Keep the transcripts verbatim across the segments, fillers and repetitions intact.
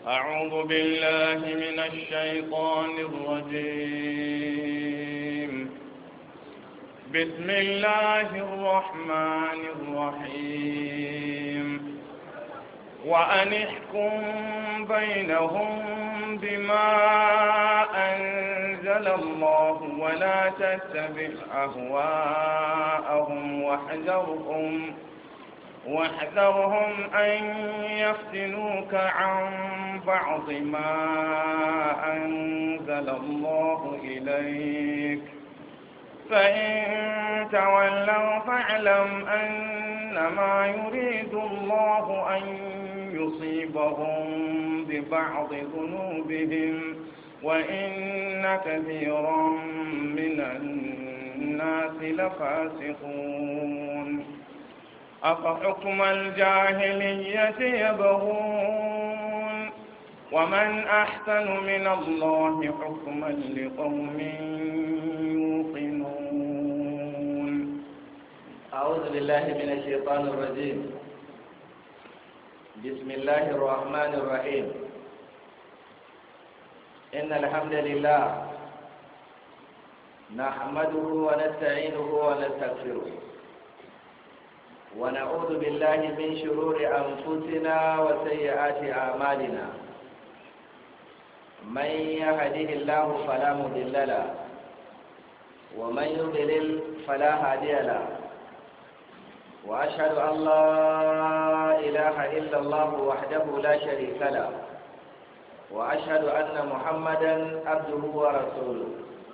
أعوذ بالله من الشيطان الرجيم. بسم الله الرحمن الرحيم. وأن احكم بينهم بما أنزل الله ولا تتبع أهواءهم واحذرهم واحذرهم أن يفتنوك عن بعض ما أنزل الله إليك، فإن تولوا فاعلم أنما يريد الله أن يصيبهم ببعض ذنوبهم وإن كثيرا من الناس لفاسقون. أفحكم الجاهلية يبغون ومن أحسن من الله حكما لقوم يوقنون. أعوذ بالله من الشيطان الرجيم. بسم الله الرحمن الرحيم. إن الحمد لله نحمده ونستعينه ونستغفره ونعوذ بالله من شرور أنفسنا وسيئات أعمالنا. من يهده الله فلا مضل له ومن يضلل فلا هادي له، وأشهد أن لا إله إلا الله وحده لا شريك له، وأشهد أن محمدا عبده ورسوله.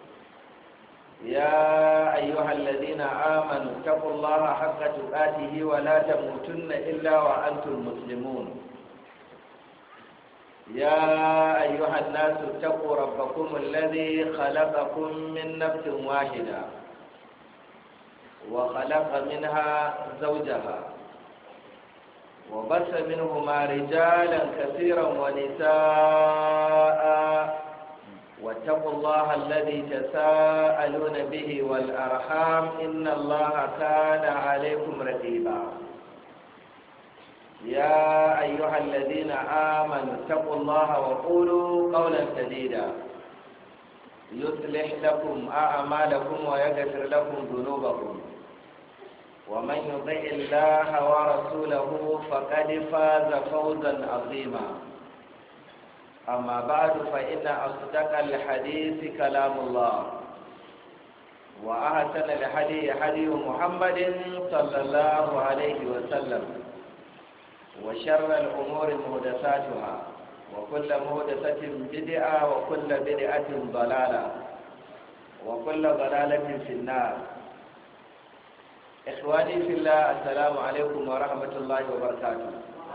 يا أيها الذين آمنوا اتقوا الله حق تقاته ولا تموتن إلا وأنتم مسلمون. يا أيها الناس اتقوا ربكم الذي خلقكم من نفس واحدة وخلق منها زوجها وبث منهما رجالا كثيرا ونساء، واتقوا الله الذي تساءلون به والأرحام إن الله كان عليكم رقيبا. يا أيها الذين آمنوا اتقوا الله وقولوا قولا سديدا يصلح لكم أعمالكم ويغفر لكم ذنوبكم، ومن يطع الله ورسوله فقد فاز فوزا عظيما. أما بعد، فإن أصدق الحديث كلام الله، وأحسن الحديث حديث محمد صلى الله عليه وسلم، وشر الأمور محدثاتها، وكل محدثة بدعة، وكل بدعة ضلالة، وكل ضلالة في النار. إخواني في الله، السلام عليكم ورحمة الله وبركاته.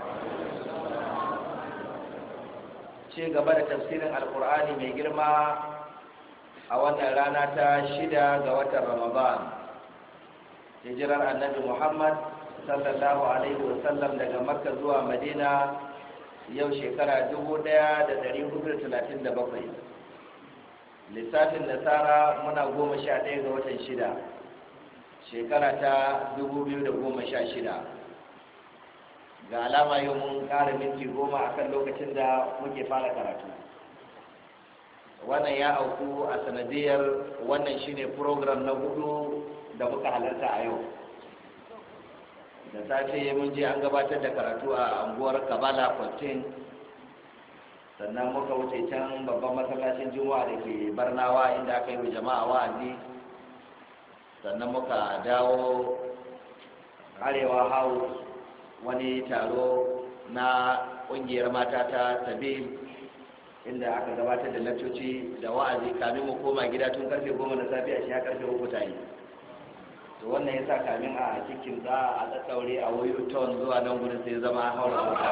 ci gaba da tafsirin alkur'ani mai girma a wannan rana ta shida ga watan ramadan, hijirar annabi muhammad sallallahu alaihi wasallam daga makka zuwa madina yau shekara dubu ɗaya da ɗari hudu da talatin da bakwai. lissafin nasara muna goma sha ɗaya ga watan shida shekara ta dubu biyu da goma sha shida. ga alama yau mun ƙara minti goma akan lokacin da muke fara karatu. wannan ya auku a sanadiyar wannan shine program na hudu da muka halarta a yau. da safe mun je an gabatar da karatu a anguwar kabala fourteen, sannan muka wuce can babban masallacin juma'a da ke barnawa inda aka yi wa jama'a wa'azi, sannan muka dawo arewa house wani taro na ƙungiyar mata ta tabil inda aka gabatar da lakcoci da wa'azi kamin mu koma gida tun karfe goma na safe a shi karfe uku ta yi. to wannan yasa kamin a cikin za a daddaure a wayo ton zuwa nan gudun sai zama haura mota.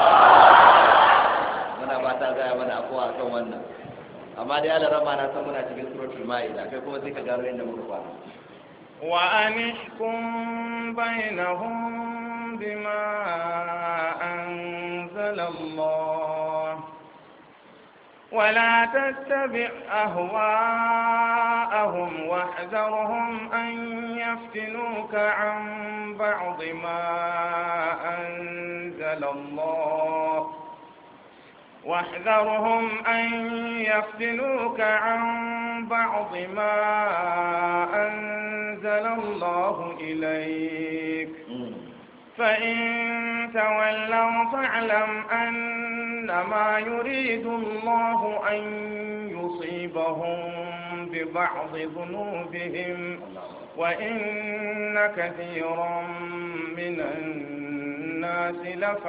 muna fata za a mana afuwa kan wannan, amma dai ala rama na san muna cikin suratul ma'ida, kai kuma sai ka gano inda muka kwana. wa anihkum bainahum بما أنزل الله ولا تتبع أهواءهم واحذرهم أن يفتنوك عن بعض ما أنزل الله واحذرهم أن يفتنوك عن بعض ما أنزل الله إليك فإن تولوا فاعلم أنما يريد الله أن يصيبهم ببعض ذنوبهم وإن كثيرا من الناس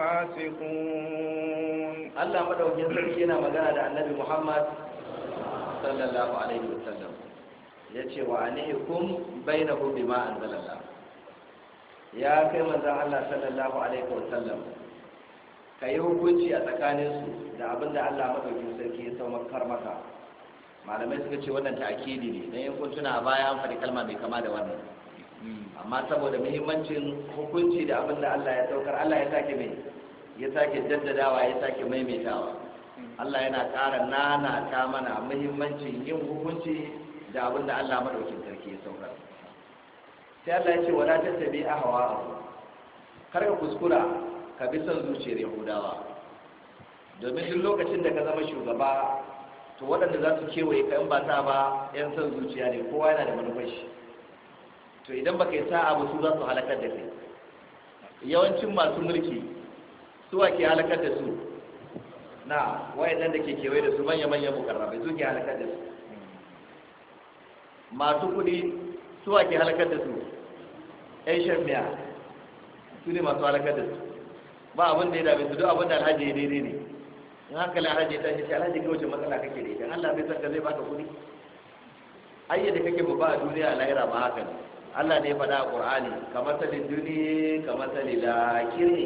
لفاسقون. الله مدوكين سركينا مغانا النبي محمد صلى الله عليه وسلم yace wa alaikum bainahum bima anzalallah. Ya kai manzon Allah sallallahu alaihi wasallam kai hukunci a tsakaninsu da abinda Allah madaukakin sarki ya saukar maka. Malamai suka ce wannan ta'kidi ne dan yankun tuna a baya an faɗi kalma mai kama da wannan, amma saboda muhimmancin hukunci da abinda Allah ya saukar, Allah ya sake mai ya sake jaddadawa ya sake maimaitawa. Allah yana ƙara nana ta mana muhimmancin yin hukunci da abinda Allah madaukakin sarki ya saukar. Sai Allah ya ce wala tattabi ahwa, kar ka kuskura ka bi son zuciyar Yahudawa, domin duk lokacin da ka zama shugaba to waɗanda za su kewaye ka in ba ta ba yan son zuciya ne, kowa yana da manufar shi. To idan baka yi sa'a ba su za su halakar da kai. Yawancin masu mulki su ake halakar da su, na wayannan da ke kewaye da su manya-manyan mukarrabai su ke halakar da su. Masu kuɗi su ake halakar da su, ƴan shan miya su ne masu halakar da su. Ba abin da ya dame su, duk abin da alhaji ya daidai ne. In hankalin alhaji ya tashi, alhaji kai wace matsala kake da ita, Allah bai san ka zai baka kuɗi. Ayyada kake babba a duniya a lahira ba haka ne. Allah ne ya faɗa a Qur'ani kamar salin duni kamar salin lakiri.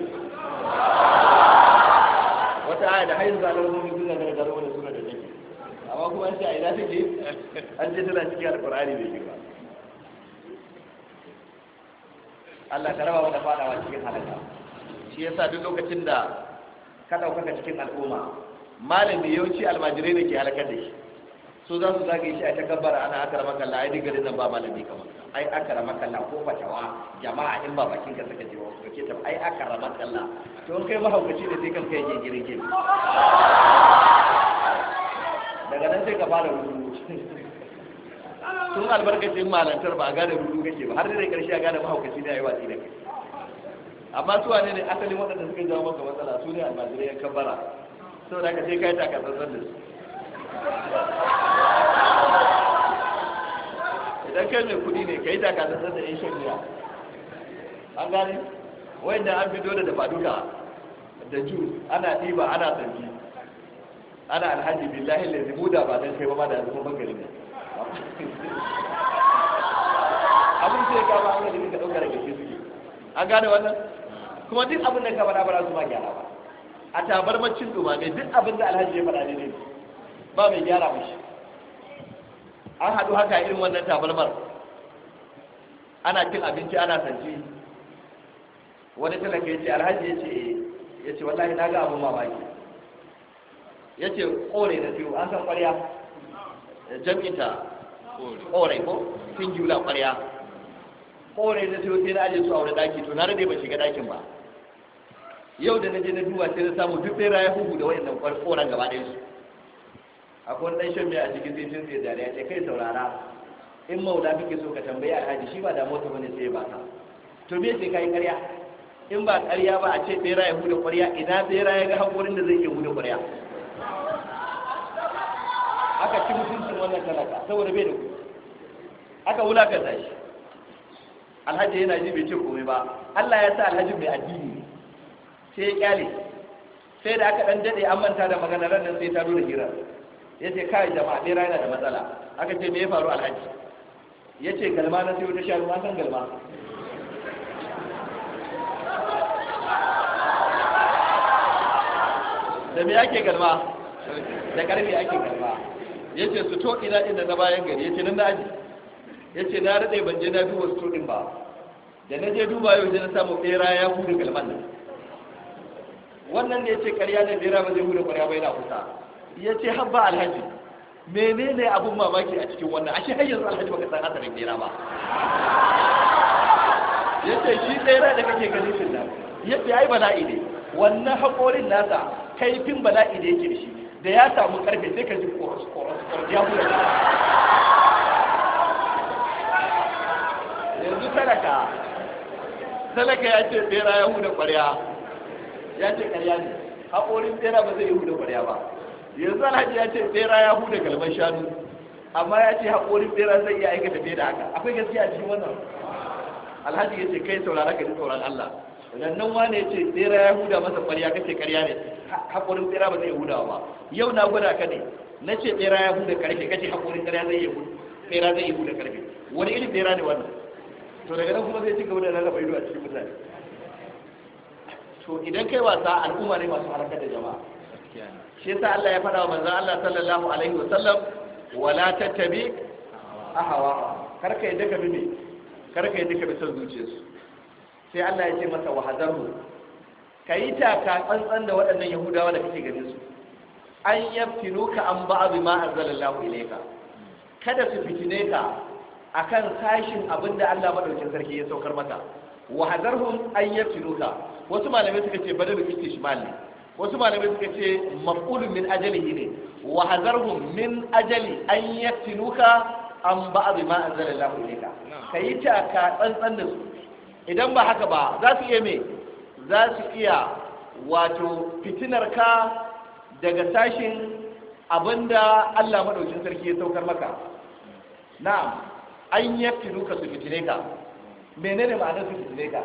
Wata aya da haizu zalar mun suna da garo da suna da take, amma kuma an ce a ina take, an ce tana cikin Al-Qur'ani bai girma. Allah ka raba wata fadawa cikin halaka. Shi yasa duk lokacin da ka ɗaukaka cikin al'umma, malami yawanci almajirai da ke halakar da shi, so za su zage shi a ta kabbara ana aka rama kalla, ai duk garin nan ba malami kamar ai aka rama kalla ko fatawa jama'a in ba bakin ka saka jiwa ko ke ta ai aka rama kalla. To in kai mahaukaci da sai kan kai gingirin gini, daga nan sai ka fara rudu. Tun albarkacin malantar ba a gane rudu kake ba, har da karshe a gane mahaukaci da yayi watsi da kai. Amma su wane ne asalin waɗanda suka jawo maka matsala? Su ne almajirai yan kabbara, saboda ka sai kai takatsantsan da su. Idan kai mai kudi ne kai takatsantsan da yan shan miya, an gane wanda an fito da dafa duka da jus ana ɗiba ana tsanki ana alhaji billahi lazi muda ba dan kai ba ma da yanzu kuma gari ne abin sai ka ba wani da ka dauka daga shi suke, an gane wannan. Kuma duk abin da ka faɗa ba za su ma gyara ba. A tabarmacin dumame duk abin da alhaji ya faɗa ne ba mai gyara mashi. An haɗu haka irin wannan tabarmar ana cin abinci ana sanci, wani talaka ya ce alhaji ya ce ya ce wallahi na ga abin mamaki, ya ce ƙore na biyu an san ƙwarya jam'inta ƙore ko singular ƙwarya, ƙore na biyu sai na aje su a wani ɗaki, to na rade ba shiga ɗakin ba. Yau da na je na duba sai na samu duk ɗaya ya huhu da wayannan ƙoran gaba ɗayan su. Akwai ɗan shan miya a cikin sai sun sai dariya ce kai saurara, in maula kake so ka tambayi alhaji shi ba da mota bane sai ba ka. To me sai kai ƙarya? In ba ƙarya ba a ce ɓera ya huda ƙwarya, ina ɓera ya ga haƙorin da zai iya huda ƙwarya? Aka ci mutuncin wannan talaka saboda bai da kuɗi, aka wulakanta shi. Alhaji yana ji bai ce komai ba. Allah ya sa alhaji mai addini sai ya kyale, sai da aka ɗan daɗe an manta da magana ran nan sai ta zo da hira. Ya ce kai jama'a ɓera yana da matsala. Aka ce me ya faru alhaji? Ya ce galma na sai wata sharu, an san galma. Da me ake galma? Da ƙarfi ake galma. Ya ce su to ina inda na bayan gari, ya ce nan na aji. Ya ce na daɗe ban je na duba su ɗin ba, da na je duba yau na samu ɓera ya hudu galman nan. Wannan ne ya ce ƙarya ne ɓera ba zai hudu ƙwarya ba yana kusa. Ya ce habba alhaji, menene abun mamaki a cikin wannan? Ashe har yanzu alhaji baka san hasarin ɓera ba. Ya ce shi ɓera da kake ganin shi nan, ya ce ai bala'i ne, wannan haƙorin nasa kaifin bala'i da yake da shi da ya samu karfe sai ka ji koros koros koros ya huda yanzu talaka talaka ya ce bera ya huda ƙwarya ya ce ƙarya ne haƙorin bera ba zai yi huda ƙwarya ba yanzu alhaji ya ce bera ya huda galban shanu amma ya ce haƙorin bera zai iya aikata fiye da haka akwai gaskiya cikin wannan alhaji ya ce kai saurara ka ji tsoron Allah rannan wane ya ce bera ya huda masa ƙwarya kace ƙarya ne haƙorin bera ba zai huda ba yau na gwada ka ne na ce bera ya huda karfe kace haƙorin ƙarya zai iya bera zai iya huda karfe wani irin bera ne wannan to daga nan kuma zai ci gaba da rarraba ido a cikin mutane to idan kai wasa al'umma ne masu harkar da jama'a shi yasa Allah ya faɗa wa manzon Allah sallallahu alaihi wa sallam wala tattabi ahawa kar ka yadda ka bi me kar ka yadda ka bi son zuciyarsu sai Allah ya ce masa wahadaru kai taka tsantsan da waɗannan yahudawa da kake ganin su an yaftinuka an ba'd ma anzalallahu ilayka kada su fitine ka akan sashin abinda Allah madaukakin sarki ya saukar maka wahazarhum an yaftinuka wasu malamai suka ce badalu istishmal ne wasu malamai suka ce maf'ulun min ajalihi ne wahazarhum min ajali an yaftinuka an ba'd ma anzalallahu ilayka kai ta ka tsantsan da su idan ba haka ba za su iya me za su iya wato fitinar ka daga sashin abinda Allah madaukakin sarki ya saukar maka na'am an yaftinu ka su fitine ka menene ma'anar su fitine ka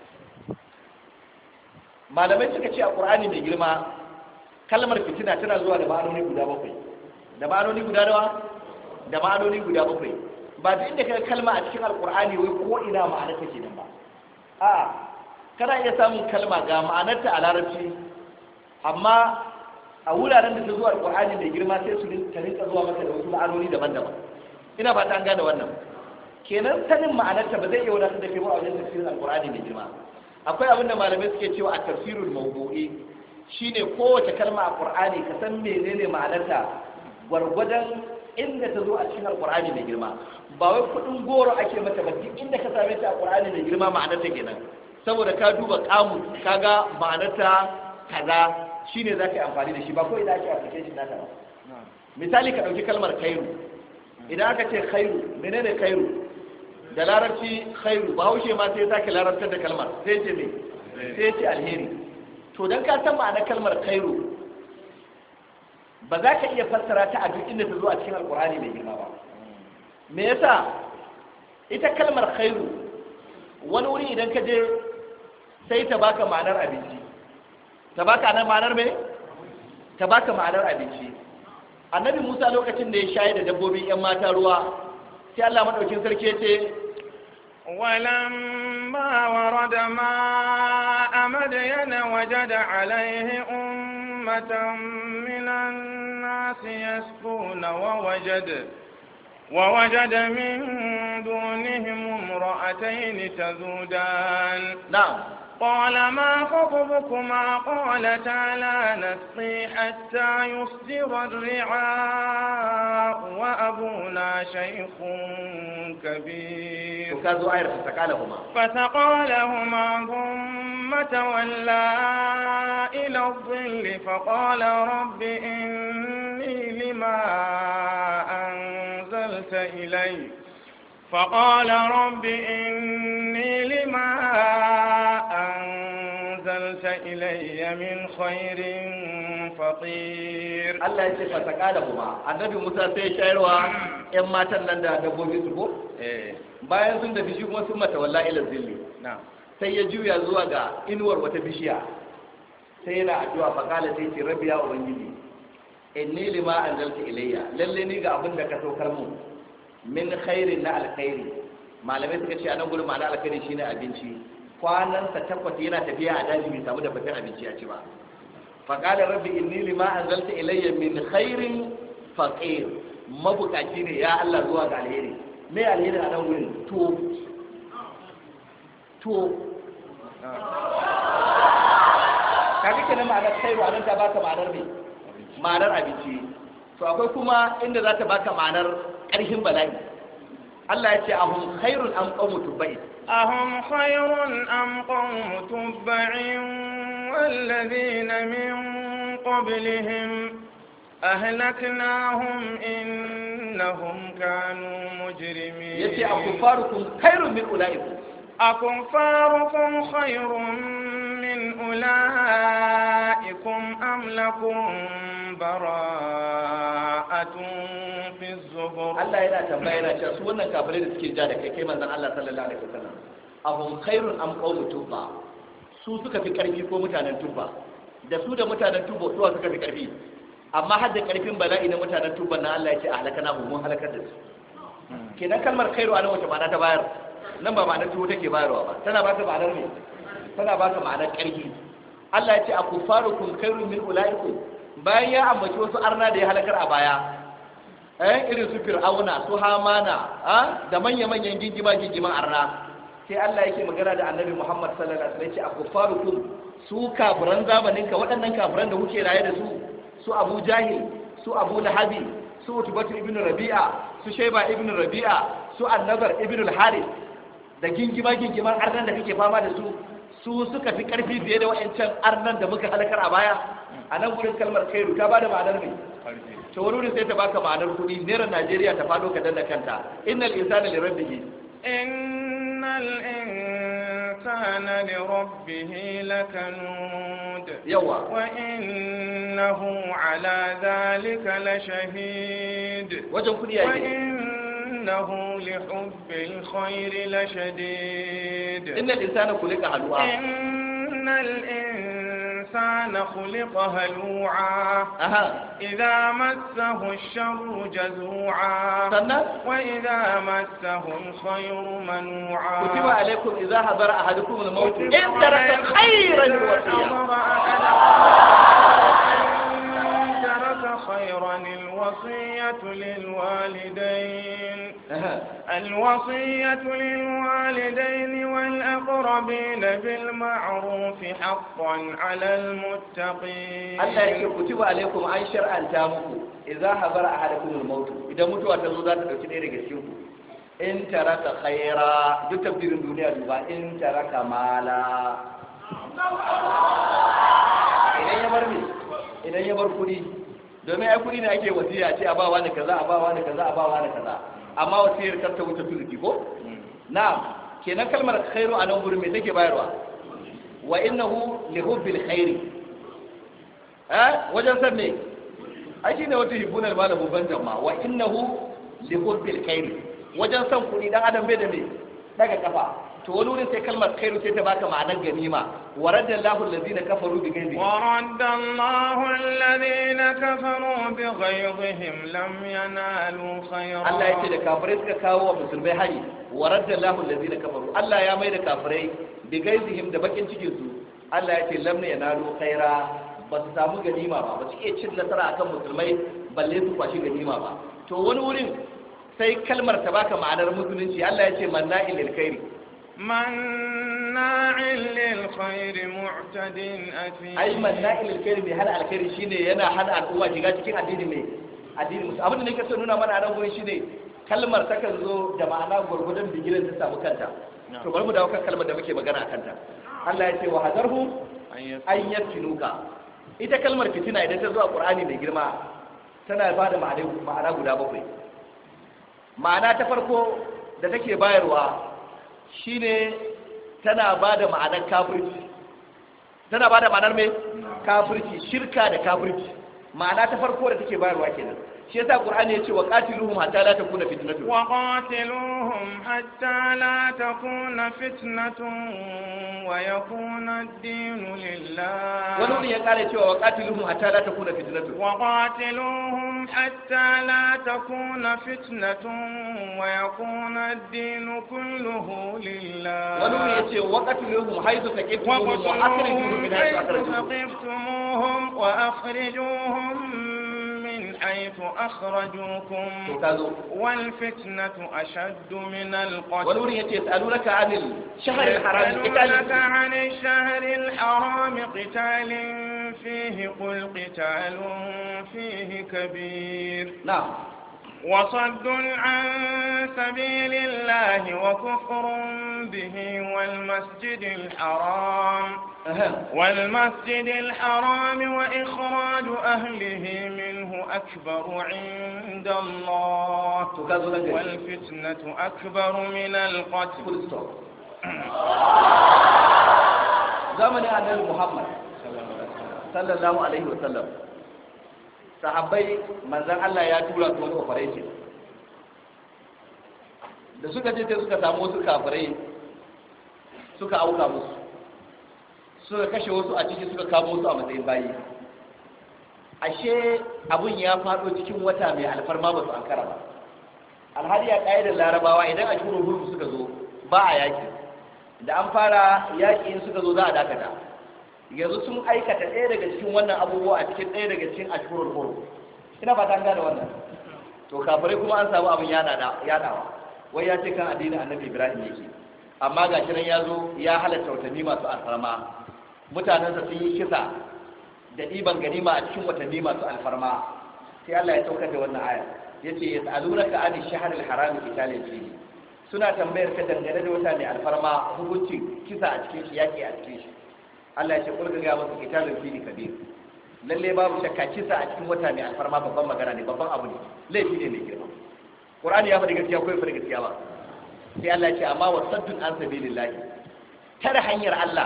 malamai suka ce a Qur'ani mai girma kalmar fitina tana zuwa da ma'anoni guda bakwai da ma'anoni guda nawa da ma'anoni guda bakwai ba duk inda kaga kalma a cikin alqur'ani wai ko ina ma'anar take nan ba a kana iya samun kalma ga ma'anarta a larabci amma a wuraren da ta zuwa alqur'ani mai girma sai su rinka zuwa maka da wasu ma'anoni daban-daban ina ba ta an gane wannan kenan sanin ma'anarta ba zai iya wadatar da kai ba a wajen tafsirin alqur'ani mai girma akwai abin da malamai suke cewa a tafsirul mawdu'i shine kowace kalma a qur'ani ka san menene ma'anarta gwargwadon inda ta zo a cikin alqur'ani mai girma ba wai kudin goro ake mata ba duk inda ka same ta a qur'ani mai girma ma'anarta kenan saboda ka duba kamus kaga ma'anarta kaza shine zaka yi amfani da shi ba ko idan ake application nata ba misali ka dauki kalmar khairu idan aka ce khairu menene khairu da larabci khairu ba haushe ma sai ya sake larabtar da kalmar sai ce me sai ce alheri to dan ka san ma'anar kalmar khairu ba za ka iya fassara ta a duk inda ta zo a cikin alkur'ani mai girma ba me yasa ita kalmar khairu wani wuri idan ka je sai ta baka ma'anar abinci ta baka nan ma'anar me ta baka ma'anar abinci annabi Musa lokacin da ya shayi da dabbobin yan mata ruwa sai Allah madaukin sarki ya ce walamma warada ma amadiyana wajada alaihi ummatan minan nas yasquna wa wajada wa wajada min dunihim imra'atayn tazudan na'am قال ما خطبكما قالتا لا نسقي حتى يصدر الرعاء وأبونا شيخ كبير فسقى لهما ثم تولى إلى الظل فقال رب إني لما أنزلت إلي فقال رب إني لما أنزلت إلي من خير فقير الله يسير فتقالهما النبي موسى سيشايروا إما تنن da dabbobi su ko eh bayan sun da bishi kuma sun mata wallahi ila zilli na'am sai ya juya zuwa ga inuwar wata bishiya sai yana addu'a fa kala sai ce rabbi ya ubangiji inni lima anzalta ilayya lalle ni ga abin da ka saukar mu min khairin na alkhairi malamai suka ce a nan gurin ma'ana alkhairi shine abinci kwanansa takwas yana tafiya a daji bai samu da fitar abinci ya ci ba fa qala rabbi inni lima anzalta ilayya min khairin faqir mabukaci ne ya Allah zuwa ga alheri me alheri a nan gurin to to kaga kenan ma'anar khairu anan ta baka ma'anar me ma'anar abinci to akwai kuma inda za ta baka ma'anar ƙarfin bala'i Allah ya ce ahum khairun am qawmu tubba'in ahum khairun am qawmu tubba'in walladhina min قبلهم أهلكناهم إنهم كانوا مجرمين يتي أكفاركم خير من أولئكم أكفاركم خير من أولئكم أم لكم براءة في الزبر الله يلا تنبأنا شو wannan kafirai da suke ja da kai kai manzon Allah sallallahu alaihi wasallam ahum khairun am qawmu tubba su suka fi karfi ko mutanen tubba da su da mutanen tubba suwa suka fi karfi amma har da karfin bala'i na mutanen tubba na Allah ya ce ahlakana hum mun halakar da su kenan kalmar khairu anan wace ma'ana ta bayar nan ba ma'anar tuwo take bayarwa ba tana ba ta ma'anar me tana ba ta ma'anar karfi Allah ya ce akufarukum khairun min ulaikum bayan ya ambaci wasu arna da ya halakar a baya eh irin su fir'auna su hamana da manya-manyan gingima gingiman arna sai Allah yake magana da annabi Muhammad sallallahu alaihi wasallam ya ce akufarukum su kafiran zamanin ka waɗannan kafiran da kuke raye da su su Abu Jahil su Abu Lahabi su Utbatu ibn Rabi'a su Shayba ibn Rabi'a su An-Nadr ibn al-Harith da gingima gingiman arnan da kake fama da su su suka fi karfi fiye da wayancan arnan da muka halakar a baya a nan gurin kalmar khairu ta bada ma'anar me to wani wurin sai ta baka ma'anar kudi naira Najeriya ta fado ka danna kanta innal insana li rabbihi innal insana li rabbihi lakanud yawa wa innahu ala dhalika lashahid wajen kudi yake إنه لحب الخير لشديد إن الإنسان خلق هلوعا إن الإنسان خلق هلوعا أها. إذا مسه الشر جزوعا سنة؟ وإذا مسه الخير منوعا كتب عليكم إذا حضر أحدكم الموت إن ترك خيرا خيرا الوصية للوالدين الوصية للوالدين والأقربين بالمعروف حقا على المتقين الله يقول كتب عليكم أن شرعا تامكم إذا حضر أحدكم الموت إذا متوا تزودات تكون إيرجسيوكم إن ترك خيرا دو تبدير الدنيا دوبا إن ترك مالا إذا يبرمي إذا يبركني domin ai kudi ne ake wasiya ce a bawa ne kaza a bawa ne kaza a bawa ne kaza amma wasiyar kar ta wuce tuluki ko na'am kenan kalmar khairu a nan gurin me take bayarwa wa innahu li hubbil khairi eh wajen san me ai shine wata hibunal malamu ban jama'a wa innahu li hubbil khairi wajen san kudi dan adam bai da me daga kafa to wani wurin sai kalmar khairu sai ta baka ma'anar ganima waradda Allahu allazina kafaru bi ghaizihim waradda Allahu allazina kafaru bi ghaizihim lam yanalu khayran Allah yake da kafirai suka kawo wa musulmai hari waradda Allahu allazina kafaru Allah ya mai da kafirai bi ghaizihim da bakin cikin su Allah yake lam yanalu khaira ba su samu ganima ba ba su iya cin nasara akan musulmai balle su kwashi ganima ba to wani wurin sai kalmar ta baka ma'anar musulunci Allah ya ce manna'il lil khairi manna'il lil khairi mu'tadin athim ai manna'il lil khairi mai hana alkhairi shine yana hana al'umma shiga cikin addini ne addini musu abin da nake so nuna mana a nan gurin shine kalmar ta kan zo da ma'ana gurgudan bigiran ta samu kanta to bari mu dawo kan kalmar da muke magana akan ta Allah ya ce wa hadarhu an yaftinuka ita kalmar fitina idan ta zo a Qur'ani mai girma tana ba da ma'ana guda bakwai ma'ana ta farko da take bayarwa shine tana ba da ma'anar kafirci tana ba da ma'anar mai kafirci shirka da kafirci ma'ana ta farko da take bayarwa kenan shi yasa Qur'ani yace wa qatiluhum hatta la takuna fitnatun wa qatiluhum hatta la takuna fitnatun wa yakuna ad-din lillah wani ya kare cewa wa qatiluhum hatta la takuna fitnatun wa qatiluhum hatta la takuna fitnatun wa yakuna ad-din kulluhu lillah wani yace wa qatiluhum haythu taqiftumuhum wa akhrijuhum min haythu taqiftumuhum wa akhrijuhum حيث أخرجوكم والفتنة أشد من القتل ولوري يسألونك عن الشهر الحرام يسألونك عن الشهر الحرام قتال فيه قل قتال فيه كبير نعم وصد عن سبيل الله وكفر به والمسجد الحرام والمسجد الحرام وإخراج أهله منه أكبر عند الله والفتنة أكبر من القتل. زمن النبي محمد صلى الله عليه وسلم sahabbai manzan Allah ya tura su wani operation da suka je suka samu wasu kafirai suka auka musu suka kashe wasu a ciki suka kamo wasu a matsayin bayi. Ashe abun ya faɗo cikin wata mai alfarma ba su ankara ba. Alhali a ƙa'idar larabawa idan a shuru hurfu suka zo ba a yaƙi, da an fara yaƙi in suka zo za a dakata. Yanzu sun aikata ɗaya daga cikin wannan abubuwa a cikin ɗaya daga cikin ashurul hurum. Ina fata an gane wannan. To kafirai kuma an samu abin yaɗawa. Wai ya ce kan addinin Annabi Ibrahim yake. Amma ga shi nan ya zo ya halatta watanni masu alfarma. Mutanensa sun yi kisa da ɗiban ganima a cikin watanni masu alfarma. Sai Allah ya saukar da wannan aya. Yace yas'alunaka ani shahril haram qitalin fihi. Suna tambayar ka dangane da wata mai alfarma hukuncin kisa a cikin shi, yaki a cikin shi. Allah ya ce kulka ga masa kitabun fili kabir. Lalle babu shakka kisa a cikin wata mai alfarma babban magana ne, babban abu ne, laifi ne mai girma. Qur'ani ya faɗi gaskiya ko ya faɗi gaskiya ba? Sai Allah ya ce amma wasaddun an sabilillah. Tare hanyar Allah.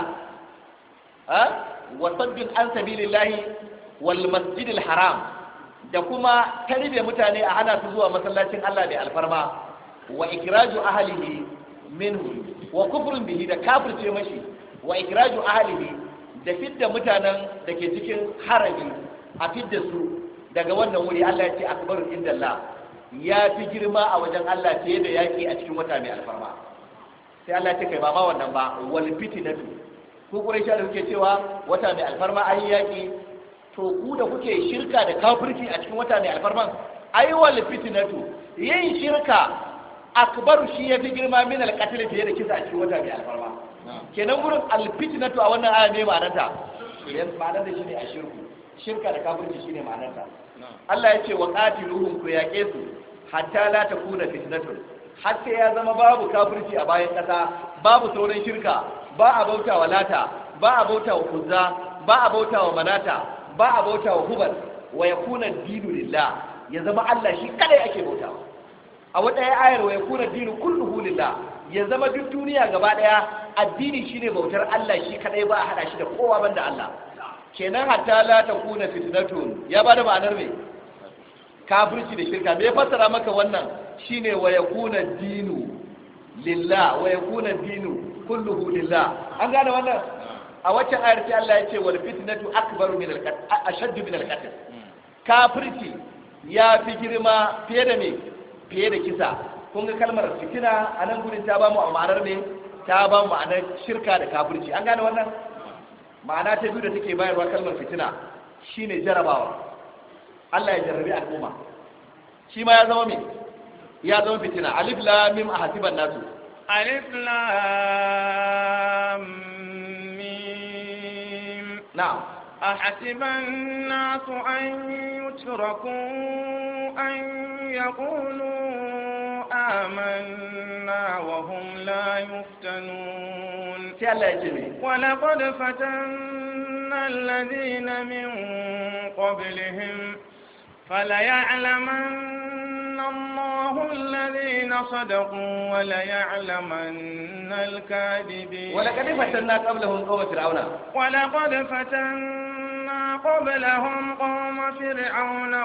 Ha? Wasaddun an sabilillah wal masjidil haram. Da kuma taribe mutane a hana su zuwa masallacin Allah mai alfarma wa ikraju ahlihi minhu wa kufrun bihi da kafirce mashi wa ikraju ahlihi da fidda mutanen da ke cikin harami a fidda su daga wannan wuri. Allah ya ce akbaru indallah, ya fi girma a wajen Allah fiye da yaki a cikin wata mai alfarma. Sai Allah ya ce kai ba ma wannan ba, wal fitnatu. Ku Quraysh da kuke cewa wata mai alfarma ayi yaki, to ku da kuke shirka da kafirci a cikin wata mai alfarman, ai wal fitnatu, yin shirka akbaru shi ya fi girma min alqatl fiye da kisa a cikin wata mai alfarma. Kenan gurin alfitnatu a wannan aya ne ma'anarta, ma'anar da shi ne a shirku, shirka da kafirci shi ne ma'anarta. Allah ya ce wa qatiluhum, ku yaƙe su hatta la takuna fitnatun, har sai ya zama babu kafirci a bayan ƙasa, babu sauran shirka, ba a bauta wa lata, ba a bauta wa uzza, ba a bauta wa manata, ba a bauta wa hubal, wa yakuna dinu lillah, ya zama Allah shi kadai ake bautawa. A wata ayar wa yakuna dinu kulluhu lillah, ya zama duk duniya gaba daya addini shine bautar Allah shi kadai, ba a hada shi da kowa banda Allah. Kenan hatta la takuna fitnatun ya bada ma'anar me? Kafirci da shirka. Me ya fassara maka wannan? Shine wa yakuna dinu lillah, wa yakuna dinu kulluhu lillah. An gane wannan? A wacce ayar ce Allah ya ce wal fitnatu akbaru min al-qatl, ashaddu min al-qatl. Kafirci ya fi girma fiye da me? Fiye da kisa. Kun ga kalmar fitina a nan gurin ta ba mu ma'anar me? Ta ba mu ma'anar shirka da kafirci. An gane wannan? Ma'ana ta biyu da take bayarwa kalmar fitina shine jarabawa. Allah ya jarrabi al'umma. Shi ma ya zama me? Ya zama fitina. Alif lam mim ahasiban nasu. Alif lam mim. Na'am. ahasiban nasu an yutraku an yaqulu آمنا وهم لا يفتنون ولقد فتنا الذين من قبلهم فليعلمن الله الذين صدقوا وليعلمن الكاذبين ولقد فتنا قبلهم قوم فرعون ولقد فتنا قبلهم قوم فرعون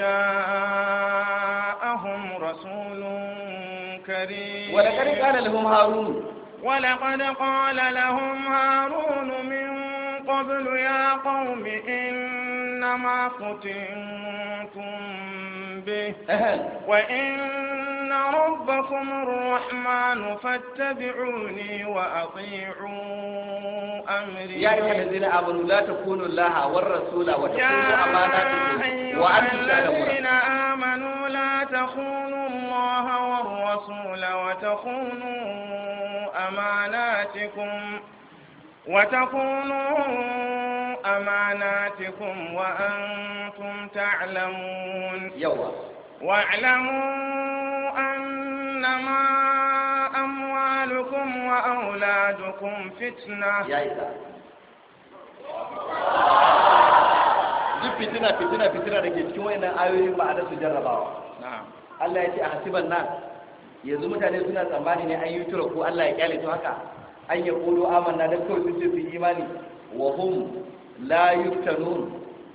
وجاءهم رسول كريم ولقد قال لهم هارون ولقد قال لهم هارون من قبل يا قوم إنما فتنتم به وإن ربكم الرحمن فاتبعوني وأطيعوا أمري يا أيها الذين آمنوا لا تخونوا الله والرسول وتخونوا أماناتكم وأنتم تعلمون يا الذين آمنوا لا تخونوا الله والرسول وتخونوا أماناتكم وتخونوا أماناتكم وأنتم تعلمون يوا واعلموا أنما أموالكم وأولادكم فتنة. يا إسا duk fitina fitina fitina da ke cikin wayannan ayoyin ba a da su jarrabawa. Allah ya ce a hasiban nan yanzu mutane suna tsammani ne an yi tura ko Allah ya kyale su haka an ya kodo amanna da kawai sun ce su imani wa hum la yuftanun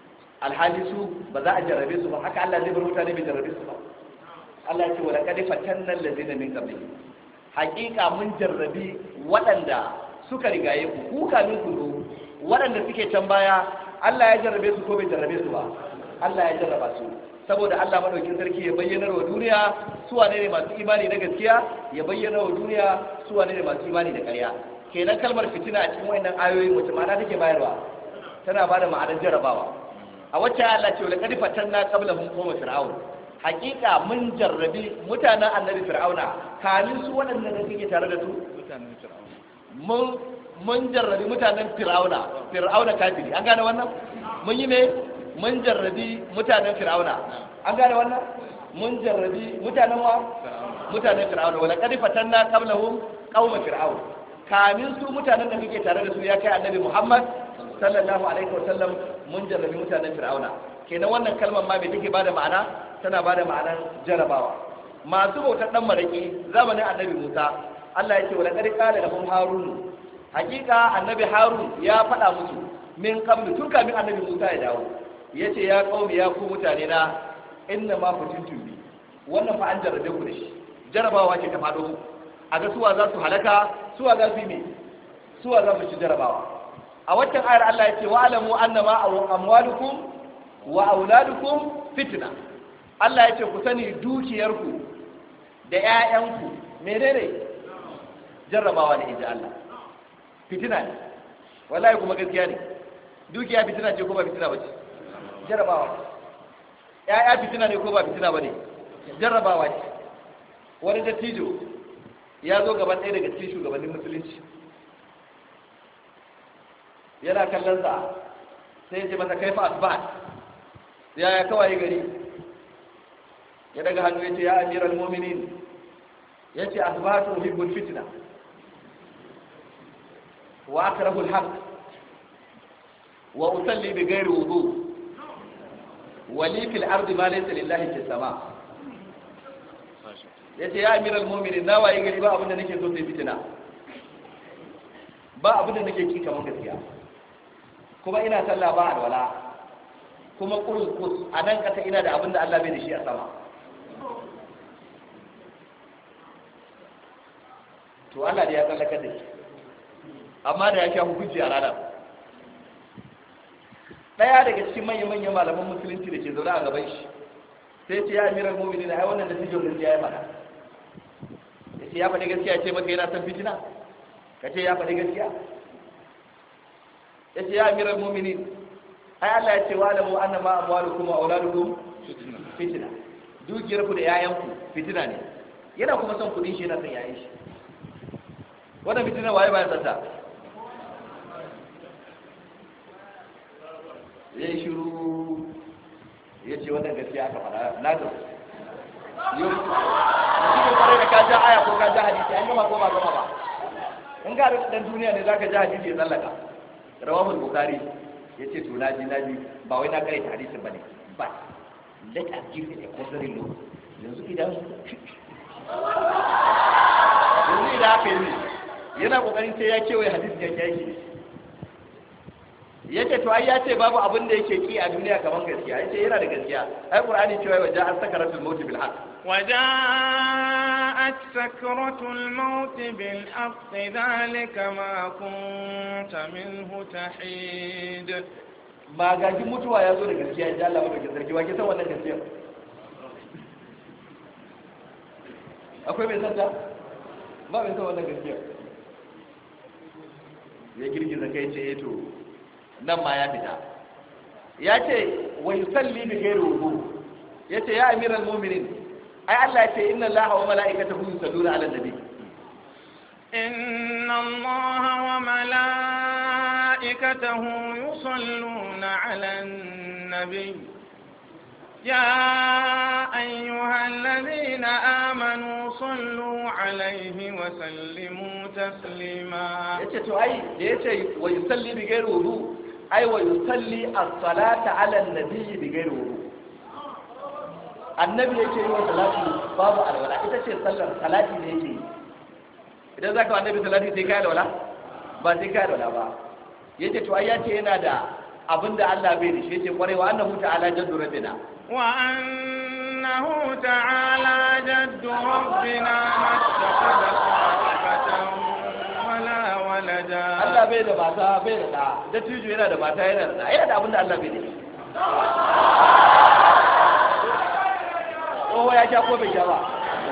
alhali su ba za a jarrabe su ba haka Allah zai bar mutane bai jarrabe su ba. Allah ya ce wa laqad fatanna allazina min qablihim haqiqa mun jarrabi waɗanda suka rigaye ku ku kamin ku zo waɗanda suke can baya Allah ya jarrabe su ko bai jarrabe su ba. Allah ya jarraba su saboda Allah madaukin sarki ya bayyana wa duniya su wane ne masu imani na gaskiya, ya bayyana wa duniya su wane ne masu imani da ƙarya. Kenan kalmar fitina a cikin wayannan ayoyi wace ma'ana take bayarwa? Tana bada ma'anar jarrabawa. A wacce Allah ce laqad fatanna qablahum qawma fir'aun. Hakika mun jarrabi mutanen annabi fir'auna kamin su waɗanda da suke tare da su mutanen fir'auna. Mun mun jarrabi mutanen fir'auna, fir'auna kafiri. An gane wannan? Mun yi me? Mun jarrabi mutanen fir'auna. An gane wannan? Mun jarrabi mutanen wa? Mutanen fir'auna. Wala qad fatanna qablahum qauma fir'aun. Kamin su mutanen da muke tare da su ya kai annabi Muhammad sallallahu alaihi wasallam mun jarrabi mutanen fir'auna. Kenan wannan kalmar ma bai take bada ma'ana, tana bada ma'anar jarabawa. Masu bautar dan maraki zamanin annabi Musa, Allah yake wala qad qala lahum harun. Hakika annabi Harun ya faɗa musu min qablu tun kamin annabi Musa ya dawo. Yace ya qaumi ya ku mutane na inna ma kuntum bi. Wannan fa an jarrabe ku da shi. Jarabawa ce ta faɗo ku. A ga suwa za su halaka, suwa za su yi me? Suwa za su ci jarabawa. A waccan ayar Allah ya ce wa alamu annama amwalukum wa auladukum fitna. Allah ya ce ku sani dukiyarku da ƴaƴanku menene? Jarrabawa ne inji Allah. Fitina ne. Wallahi kuma gaskiya ne. Dukiya fitina ce ko ba fitina bace? Jarrabawa. ƴaƴa fitina ne ko ba fitina bane? Jarrabawa ce. Wani dattijo ya zo gaban ɗaya daga cikin shugabannin musulunci. Yana kallon sa sai ya ce masa kaifa asbat. Ya ya kawai gari. Ya daga hannu ya ce ya amiral mu'minin. Ya ce asbatu hibbul fitna. Wa akrahu al-haq. Wa usalli bi ghairi wudu. Wa li fil ardi ma laysa lillahi fis sama. Ya ce ya amiral mu'minin na waye gari ba abin da nake so sai fitina. Ba abin da nake ki kamar gaskiya. Kuma ina sallah ba alwala. Kuma kurkus a nan kasa ina da abin da Allah bai da shi a sama. To Allah da ya tsallaka da shi. Amma da ya sha hukunci a ranar. Ɗaya daga cikin manya-manyan malaman musulunci da ke zaune a gaban shi sai ce ya amiral mu'minin ai wannan da tijo gaskiya ya faɗa. Ya ce ya faɗi gaskiya ce maka yana son fitina? Ka ce ya faɗi gaskiya? Ya ce ya amiral mu'minin ai Allah ya ce wa alamu annama amwalukum wa auladukum fitina. Dukiyar ku da yayanku fitina ne. Yana kuma son kudin shi yana son yayin shi. Wannan fitina waye bayan santa? Yayi shiru yace wannan gaskiya aka fara na ga yau shi kare da ka ja aya ko ka ja hadisi an gama ko ba gama ba. In ga dan duniya ne zaka ja hadisi ya tsallaka. Rawahul Bukhari yace to naji naji ba wai na kai hadisin bane but let us give it a contrary look. Yanzu idan yanzu da aka yi yana kokarin sai ya kewaye hadisi ya kyaki yace to ai yace babu abin da yake ki a duniya kamar gaskiya yace yana da gaskiya ai Qur'ani cewa wa ja'a sakaratul maut bil haqq wa ja'at sakaratul maut bil haqq dhalika ma kunta minhu tahid. Magagin mutuwa ya zo da gaskiya insha Allah madaukakin sarki wa ke san wannan gaskiya? Akwai mai santa? Ba mai san wannan gaskiya. Ya girgiza kai ce to nan ma ya fita. Ya ce wa yusalli bi ghairi wudu. Ya ce ya amiral mu'minin ai Allah ya ce inna Allaha wa mala'ikatahu yusalluna 'alan nabi. Inna Allaha wa mala'ikatahu yusalluna 'alan nabi. يا أيها الذين آمنوا صلوا عليه وسلموا تسليما. yace to ai da yace wa yusalli bi ghairi wudu ai wa yusalli as-salata ala an-nabi bi ghairi wudu. Annabi yake yi wa salati babu alwala, ita ce sallar salati ne yake. Idan zaka wa annabi salati sai kai alwala ba sai kai alwala ba. Yace to ai yace yana da abinda Allah bai da shi, yace kwarewa annahu ta'ala jaddu rabbina وأنه تعالى جد ربنا ما اتخذ صاحبة ولا ولدا. Allah bai da mata bai da da, dattijo yana da mata yana da da, yana da abinda Allah bai da shi. Oh ya sha ko bai sha ba.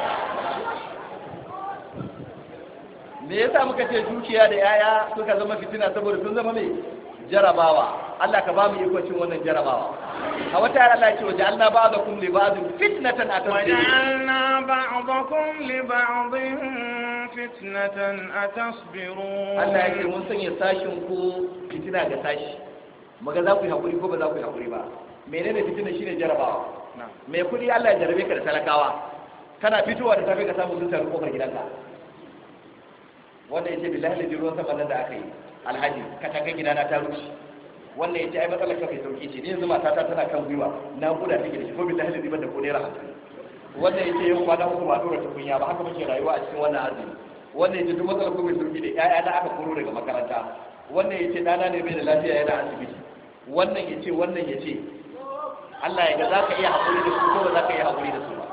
Me yasa muka ce dukiya da yaya suka zama fitina saboda sun zama mai jarabawa. Allah ka ba mu iko cin wannan jarabawa. A wata ayar Allah ya ce waje Allah ba'dakum li ba'din fitnatan atasbiru. وجعلنا بعضكم لبعض فتنة أتصبرون. Allah ya ce mun sanya sashin ku fitina ga sashi. Maga za ku yi hakuri ko ba za ku yi hakuri ba. Menene fitina shine jarabawa. Mai kudi Allah ya jarabe ka da talakawa. Kana fitowa da safe ka samu sun taru kofar gidanka. Wanda yace billahi da ruwan sama nan da aka yi. Alhaji ka taka gidana ta rushe. Wannan yace ai matsalar ka kai sauki ce, ni yanzu matata tana kan gwiwa na guda take da shi ko billahi da ziban da ko naira hamsin. Wannan yace yau kwana uku ba dora tukunya ba, haka muke rayuwa a cikin wannan azumi. Wannan yace duk matsalar ko bai sauki da ƴaƴa na aka koro daga makaranta. Wannan yace dana ne bai da lafiya yana asibiti. Wannan yace wannan yace Allah ya ga zaka iya hakuri da su ko ba zaka iya hakuri da su ba.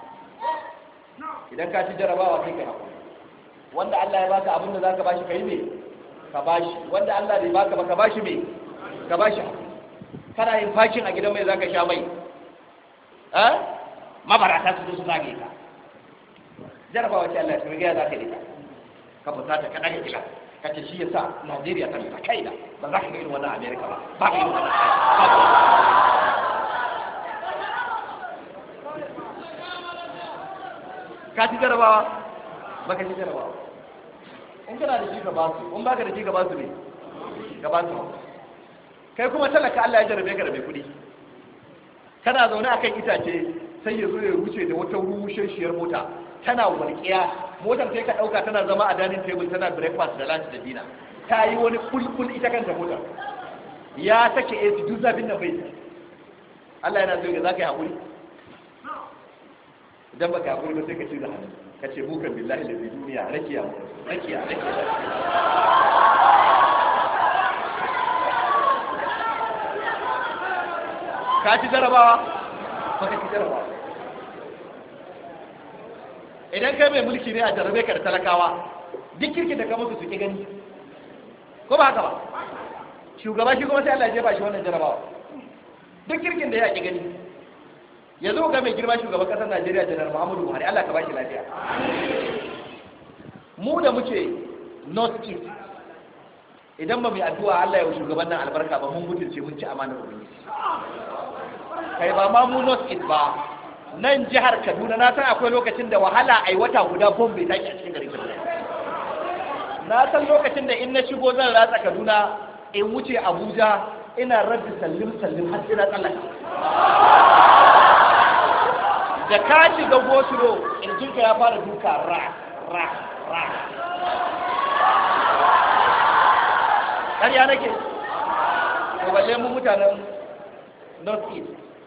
Idan ka ci jarabawa sai ka hakuri. Wanda Allah ya baka abin da zaka bashi kai ne ka bashi, wanda Allah bai baka ba ka bashi me ka bashi. Kana yin fakin a gidan mai zaka sha mai eh mabarata su su zage ka, jarabawa ce Allah ya riga zaka yi ka ka fusata ka daga kila kace shi yasa Najeriya ta ta kaida ba za ka ga irin wannan America ba ba ka irin wannan ka ci jarabawa ba ka ci jarabawa. In kana da shi ka ba su, in baka da shi ka ba su ne ka ba su. Kai kuma talaka Allah ya jarabe ka da mai kuɗi, kana zaune a kan itace sai ya zo ya wuce da wata rusheshiyar mota tana walƙiya, motar sai ka ɗauka tana zama a dining table tana breakfast da lunch da dinner, ta yi wani kulkul ita kanta motar ya sake A C duk zafin nan bai. Allah yana so ga za ka yi haƙuri, idan baka haƙuri ba sai ka ci da hannu ka ce bukan billahi da duniya rakiya rakiya rakiya. Ka ci jarabawa ba ka ci jarabawa. Idan kai mai mulki ne a jarabe ka da talakawa duk kirkin da ka musu suke gani ko ba haka ba, shugaba shi kuma sai Allah ya jefa shi wannan jarabawa duk kirkin da ya ki gani. Yanzu ga mai girma shugaban kasar Najeriya Janar Muhammadu Buhari, Allah ka bashi lafiya. Mu da muke North East idan ba mu yi addu'a Allah ya wa shugaban nan albarka ba mun mutunce mun ci amanar ubangiji. Kai ba ma mu North East ba, nan jihar Kaduna na san akwai lokacin da wahala ai wata guda bomb bai tashi a cikin garin Kaduna. Na san lokacin da in na shigo zan ratsa Kaduna in wuce Abuja ina rabbi sallim sallim har sai na tsallaka. Da ka shiga goturo injinka ya fara duka ra ra ra. ƙarya nake ko balle mu mutanen North East.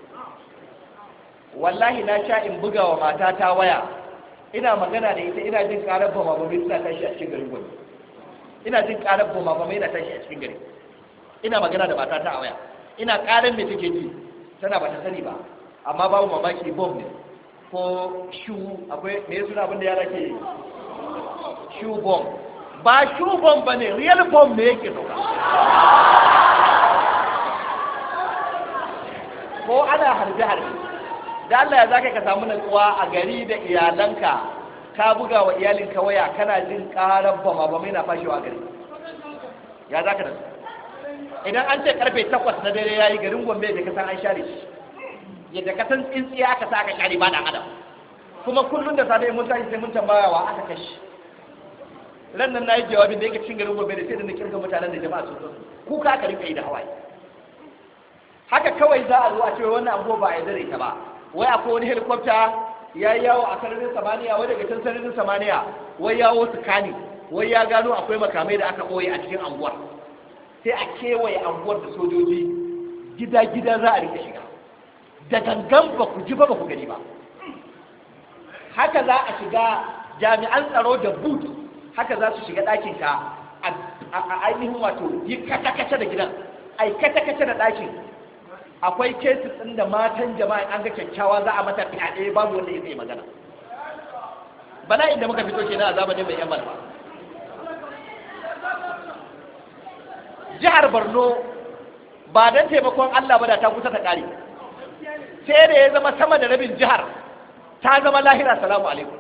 Wallahi na sha in buga wa matata waya ina magana da ita ina jin karar bama ba mai suna tashi a cikin garin gwani, ina jin karar bama ba mai na tashi a cikin gari, ina magana da matata a waya ina karar me take ji tana ba ta sani ba, amma babu mamaki bomb ne ko shu akwai me suna abin da yara ke shu bomb, ba shu bomb bane real bomb ne yake sauka. Ko ana harbe harbe da Allah ya zaka ka samu natsuwa a gari da iyalanka, ka buga wa iyalinka waya kana jin karar bama ba mai na fashewa gari, ya zaka da idan an ce karfe takwas na dare yayi garin Gombe da kasan an share shi yadda kasan tsintsiya aka sa aka share ba dan adam, kuma kullun da safe mun tashi sai mun tambaya wa aka kashi. Ran nan nayi jawabin da yake cikin garin Gombe da sai da kirga mutanen da jama'a sun kuka aka rinka yi da hawaye. haka kawai za a zo a ce wannan anguwa ba a yarda da ita ba, wai akwai wani helicopter ya yi yawo a sararin samaniya, wai daga can sararin samaniya wai yawo su kani, wai ya gano akwai makamai da aka ɓoye a cikin anguwar, sai a kewaye anguwar da sojoji, gida-gida za a rika shiga, da gangan ba ku ji ba ba ku gani ba. Haka za a shiga jami'an tsaro da boot, haka za su shiga ɗakinka a ainihin wato yi kata-kata da gidan, ai kata-kata da ɗakin. Akwai kesis ɗin da matan jama'a an ga kyakkyawa za a mata fyaɗe babu wanda ya zai magana. Bana inda muka fito ke na a zamanin mai yan ba. Jihar Borno ba don taimakon Allah ba da ta kusa ta ƙare, sai da ya zama sama da rabin jihar ta zama lahira. Salamu alaikum.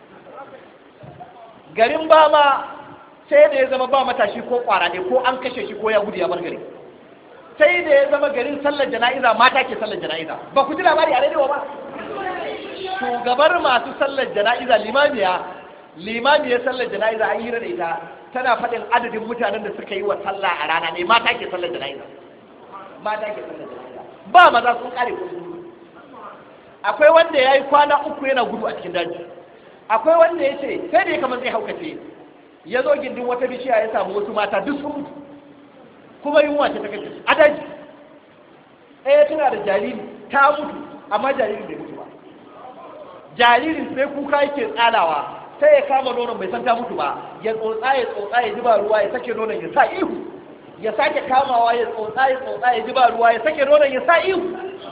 Garin Bama sai da ya zama ba matashi ko ƙwara ne, ko an kashe shi ko ya gudu ya bar gari. Sai da ya zama garin sallar jana'iza mata ke sallar jana'iza. Ba ku ji labari a rediyo ba? Shugabar masu sallar jana'iza limamiya limamiyar sallar jana'iza an hira da ita, tana faɗin adadin mutanen da suka yi wa sallah a rana ne, mata ke sallar jana'iza. Mata ke sallar jana'iza. Ba maza sun kare kuɗi. Akwai wanda ya yi kwana uku yana gudu a cikin daji. Akwai wanda ya ce sai da ya kamar zai haukace, ya zo gindin wata bishiya ya samu wasu mata duk sun mutu, kuma yunwa ce ta kashe su a daji. Ɗaya tana da jariri ta mutu, amma jaririn bai mutu ba. Jaririn sai kuka yake tsalawa, sai ya kama nonon bai san ta mutu ba, ya tsotsa ya tsotsa ya ji ba ruwa ya sake nonon ya sa ihu, ya sake kamawa ya tsotsa ya tsotsa ya ji ba ruwa ya sake nonon ya sa ihu.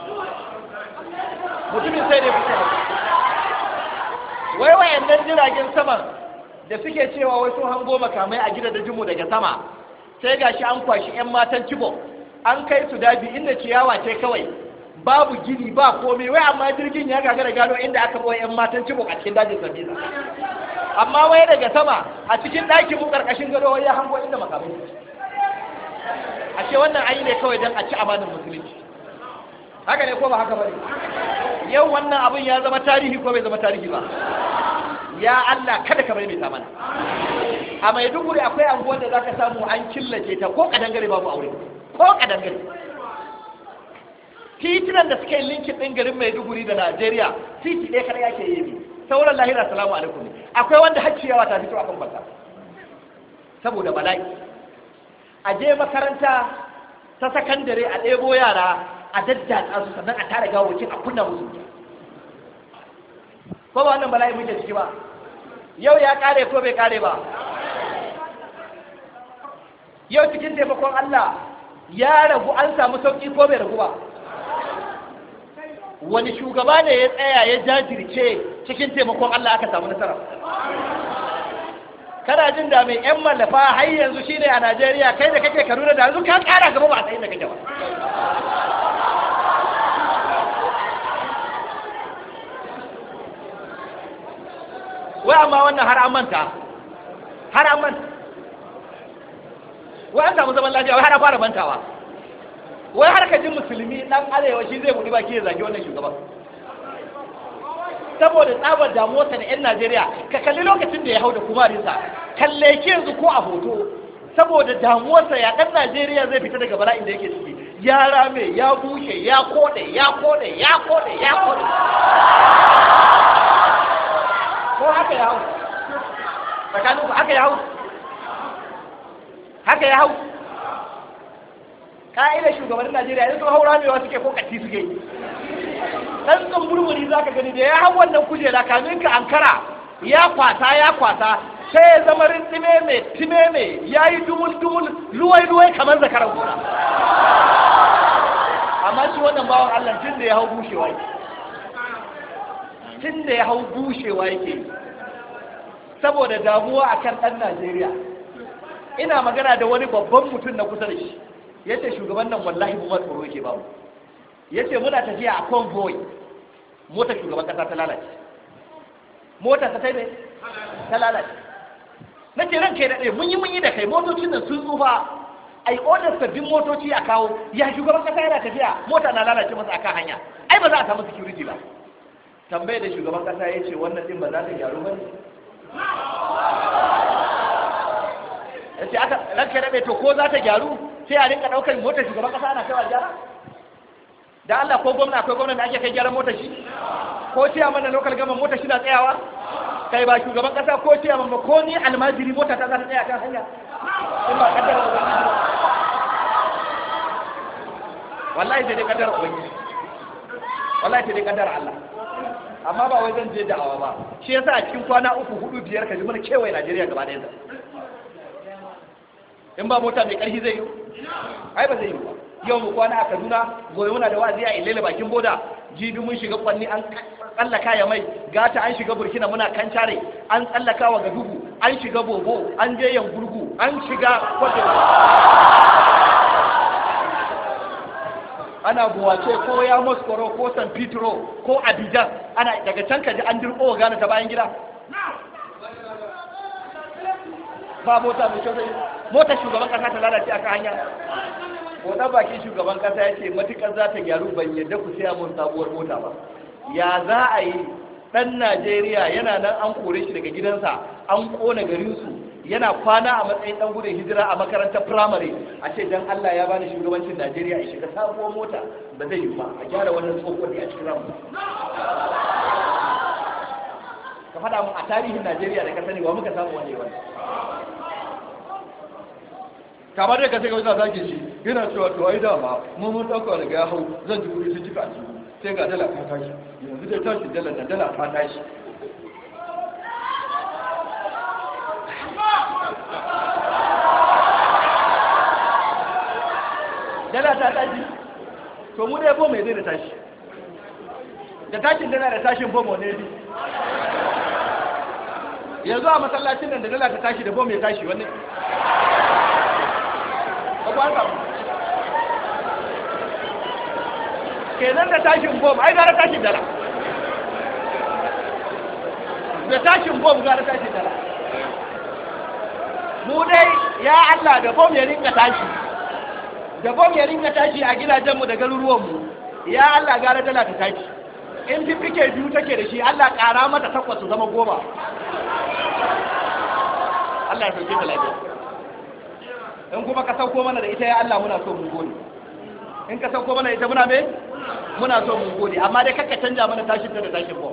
Mutumin sai dai mutu. Wai wayannan jiragen saman da suke cewa wai sun hango makamai a gida da jimu daga sama, sai gashi an kwashi 'yan matan Chibok an kai su daji inda ciyawa ce kawai, babu gini ba komai, wai amma jirgin ya gagara gano inda aka boye 'yan matan Chibok a cikin dajin Sambisa. Amma wai daga sama a cikin ɗakin mu ƙarƙashin gado wai ya hango inda makamai. A ce wannan ayi ne kawai don a ci amanin musulunci. Haka ne ko ba haka bane? Yau wannan abin ya zama tarihi ko bai zama tarihi ba? Ya Allah kada ka maimaita mana. A Maiduguri akwai anguwar da zaka samu an killace ta ko kadangare babu aure, ko kadangare. Titunan da suka yi linkin ɗin garin Maiduguri da Najeriya, titi ɗaya kada yake yi, sauran lahira salamu alaikum. Akwai wanda hacciyawa ta fito akan bata saboda bala'i. A je makaranta ta sakandare a ɗebo yara a daddatsa su sannan a tara gawokin a kunna musu. Ko ba wannan bala'i muke ciki ba? Yau ya kare ko bai kare ba? Yau cikin taimakon Allah ya ragu, an samu sauki ko bai ragu ba? Wani shugaba ne ya tsaya ya jajirce cikin taimakon Allah aka samu nasara? Kana jin da mai yan mallafa har yanzu shine a Najeriya, kai da kake Kaduna da yanzu ka kara gaba ba a tsayin da kake ba. Wai amma wannan har an manta, har an manta. Wai an samu zaman lafiya, wai har an fara mantawa. Wai har ka ji musulmi dan arewa shi zai buɗi baki ya zagi wannan shugaban. Saboda tsabar damuwarsa da 'yan Najeriya, ka kalli lokacin da ya hau da kumarinsa, kalle ki yanzu ko a hoto, saboda damuwarsa ya ɗan Najeriya zai fita daga bala'in da yake ciki. Ya rame, ya bushe, ya kode, ya kode, ya kode, ya kode. Ko haka ya hau? Tsakanin ku haka ya hau? Haka ya hau? Ka'idar shugabannin Najeriya yanzu hau ramewa suke ko katti suke yi. Dan tsumbulmuli za ka gani da ya hau wannan kujera kamin ka ankara ya kwata ya kwata sai ya zama rintime mai time mai ya yi dumul-dumul luwai-luwai kamar zakaran gona. Amma shi wannan bawan Allah tun da ya hau bushewa yake. Tun da ya hau bushewa yake. Saboda damuwa akan ɗan Najeriya. Ina magana da wani babban mutum na kusa da shi. Yace shugaban nan wallahi mu tsoro yake babu. Yace muna tafiya a convoy, motar shugaban kasa ta lalace. Motar ta tai ne ta lalace. Nace ran kai dade mun yi mun yi da kai, motocin nan sun tsufa. Ai order sabbin motoci a kawo, ya shugaban kasa yana tafiya, mota na lalace masa akan hanya. Ai ba za a samu security ba. Tambaye da shugaban kasa yace wannan din ba za ta gyaru ba ne. Yace aka ran kai dade to ko za ta gyaru sai a rinka daukar motar shugaban kasa ana kaiwa gyara. da Allah ko gwamna akwai gwamna da ake kai gyaran motar shi ko ciya mana local government motar shi na tsayawa kai ba shugaban kasa ko ciya mana ko ni almajiri mota ta za ta tsaya kan hanya in ba kaddara ubangiji ba wallahi sai dai kaddara ubangiji wallahi sai dai kaddara Allah amma ba wai zan je da'awa ba shi yasa a cikin kwana uku hudu biyar ka ji mana kewaye Najeriya gaba ɗaya in ba mota mai ƙarfi zai yi ai ba zai yi ba yau mu kwana a Kaduna gobe muna da wazi a Ilele bakin boda jibi mun shiga kwanni an tsallaka ya mai gata an shiga Burkina muna kancare an tsallaka wa Gadugu an shiga Bobo an je Yangurgu an shiga Kwato ana buwace ko ya Moskoro ko San Petro ko Abidjan ana daga can kaji an dirko gane ta bayan gida ba mota mai kyau sai motar shugaban kasa ta lalace aka hanya ko dan bakin shugaban kasa yace matukar za ta gyaru ban yadda ku saya mun sabuwar mota ba ya za a yi dan Najeriya yana nan an kore shi daga gidansa an kona garin su yana kwana a matsayin dan gudun hijira a makarantar primary a ce dan Allah ya bani shugabancin Najeriya a shiga sabuwar mota ba zai yi ba a gyara wannan tsohuwar a cikin ramu ka faɗa mu a tarihin Najeriya da ka sani wa muka samu wani wani kamar da ka sai kawai za zage shi yana cewa to ai dama mu mun dauka daga ya hau zan ji kudi sun cika ji sai ga dala ta tashi yanzu dai tashi dala da dala ta tashi dala ta tashi to mu dai bom mai zai da tashi da tashin dala da tashin bom ne bi yanzu a masallacin nan da dala ta tashi da bom ya tashi wannan kenan da tashin bom ai gara tashin dala da tashin bom gara tashin dala mu dai ya Allah da bom ya rinka tashi da bom ya rinka tashi a gidajenmu da garuruwanmu ya Allah gara dala ta tashi in fifike biyu take da shi Allah ƙara mata takwas su zama goma Allah ya sauke ta lafiya in kuma ka sauko mana da ita ya Allah muna so mu gode in ka sauko mana ita muna me muna so mu gode amma dai kakka canja mana tashin ta da tashin ba